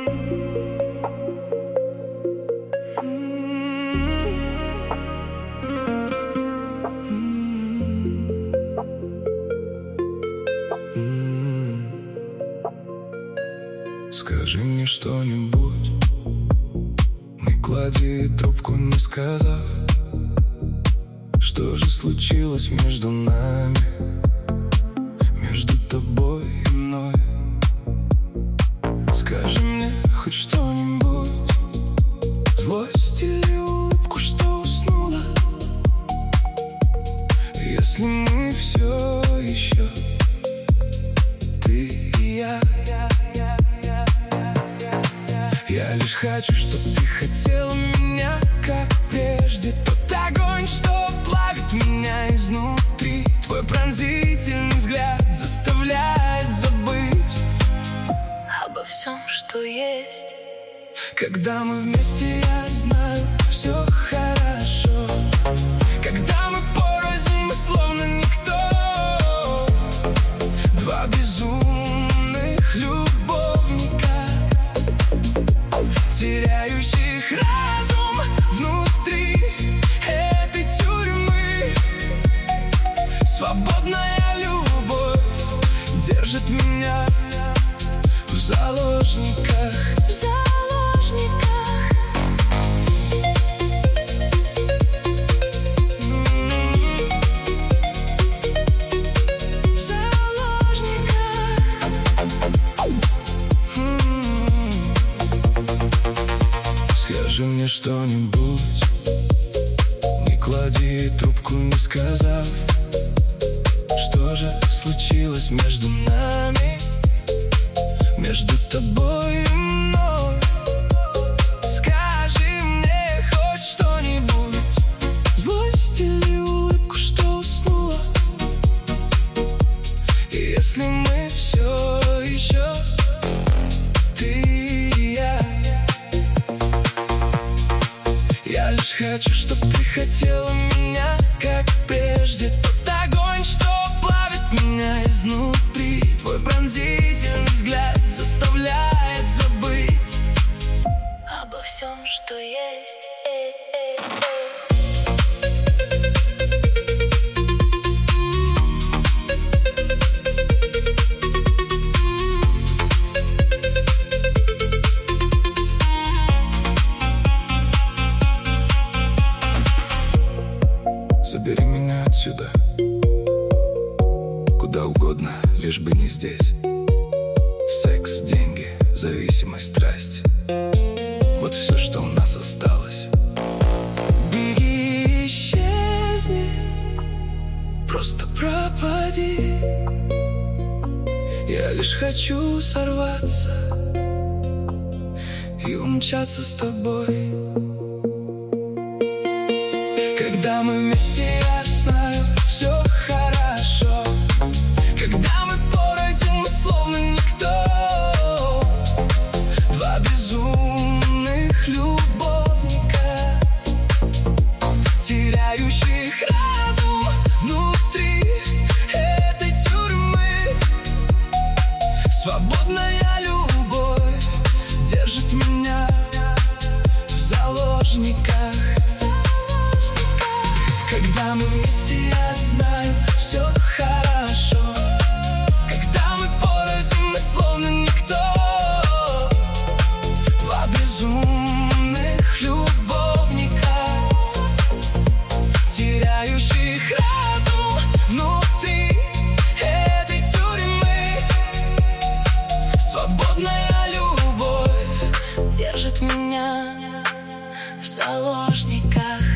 Скажи мне что-нибудь, не клади трубку, не сказав, что же случилось между нами, между тобой и мной. Скажи мне хоть что-нибудь, злость или улыбку, что уснула. Если мы все еще ты и я. Я лишь хочу, чтоб ты хотела меня, как прежде. Тот огонь, что плавит меня изнутри. Твой пронзительный взгляд заставляет забыть обо всем, что есть. Когда мы вместе, я знаю, все хорошо. Когда мы порознь, мы словно никто. Два безумных любовника, теряющих разум внутри этой тюрьмы. Свободная любовь держит меня в заложниках. В заложниках. В заложниках. Скажи мне что-нибудь, не клади трубку, не сказав, что же случилось между нами, между тобой и мной. Скажи мне хоть что-нибудь, злость или улыбку, что уснула. И если мы все еще ты и я лишь хочу, чтоб ты хотела меня, как прежде. Тот огонь, что плавит меня изнутри. Твой пронзительный взгляд заставляет забыть Обо всем, что есть. Забери меня отсюда, куда угодно, лишь бы не здесь. Секс, деньги, зависимость, страсть — вот все, что у нас осталось. Беги, исчезни, просто пропади. Я лишь хочу сорваться и умчаться с тобой. Когда мы вместе, я знаю, все хорошо. Когда мы порознь, мы словно никто. Два безумных любовника, теряющих разум внутри этой тюрьмы. Свободная любовь держит меня в заложниках. Когда мы вместе, я знаю, все хорошо. Когда мы порознь, мы словно никто. Два безумных любовника, теряющих разум внутри этой тюрьмы. Свободная любовь Держит меня в заложниках.